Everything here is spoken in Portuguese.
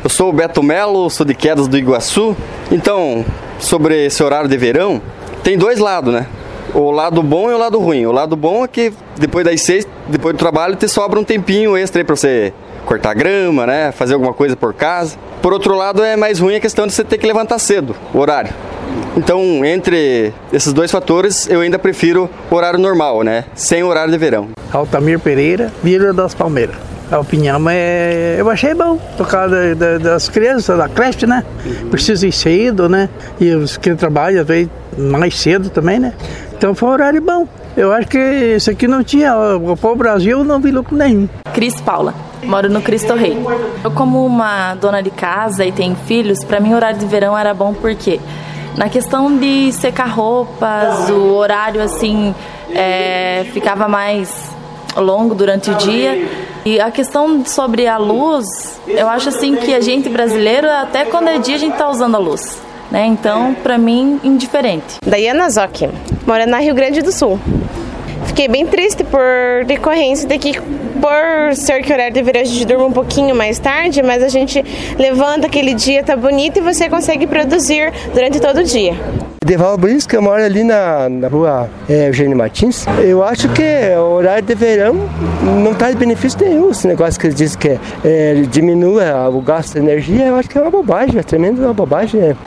Eu sou o Beto Melo, sou de Quedas do Iguaçu. Então, sobre esse horário de verão, tem dois lados, né? O lado bom e o lado ruim. O lado bom é que depois das 6, depois do trabalho, te sobra um tempinho extra aí pra você cortar grama, né? Fazer alguma coisa por casa. Por outro lado, é mais ruim a questão de você ter que levantar cedo, o horário. Então, entre esses dois fatores, eu ainda prefiro o horário normal, né? Sem horário de verão. Altamir Pereira, Vila das Palmeiras. A opinião eu achei bom, por causa das crianças, da creche, né? Precisa ir cedo, né? E os que trabalham, às vezes, mais cedo também, né? Então foi um horário bom. Eu acho que isso aqui não tinha, para o Brasil não vi lucro nenhum. Cris Paula, moro no Cristo Rei. Eu, como uma dona de casa e tenho filhos, para mim o horário de verão era bom porque na questão de secar roupas, o horário assim ficava mais longo durante o dia. E a questão sobre a luz, eu acho assim que a gente brasileiro, até quando é dia a gente tá usando a luz, né? Então, para mim, indiferente. Daiana Zocchi, moro na Rio Grande do Sul. Fiquei bem triste por decorrência daqui, por ser que o horário de verão a gente dorme um pouquinho mais tarde, mas a gente levanta, aquele dia tá bonito e você consegue produzir durante todo o dia. Deval Brisca, eu moro ali na rua Eugênio Martins. Eu acho que o horário de verão não traz benefício nenhum. Esse negócio que eles dizem que diminui o gasto de energia, eu acho que é uma bobagem, é tremenda uma bobagem.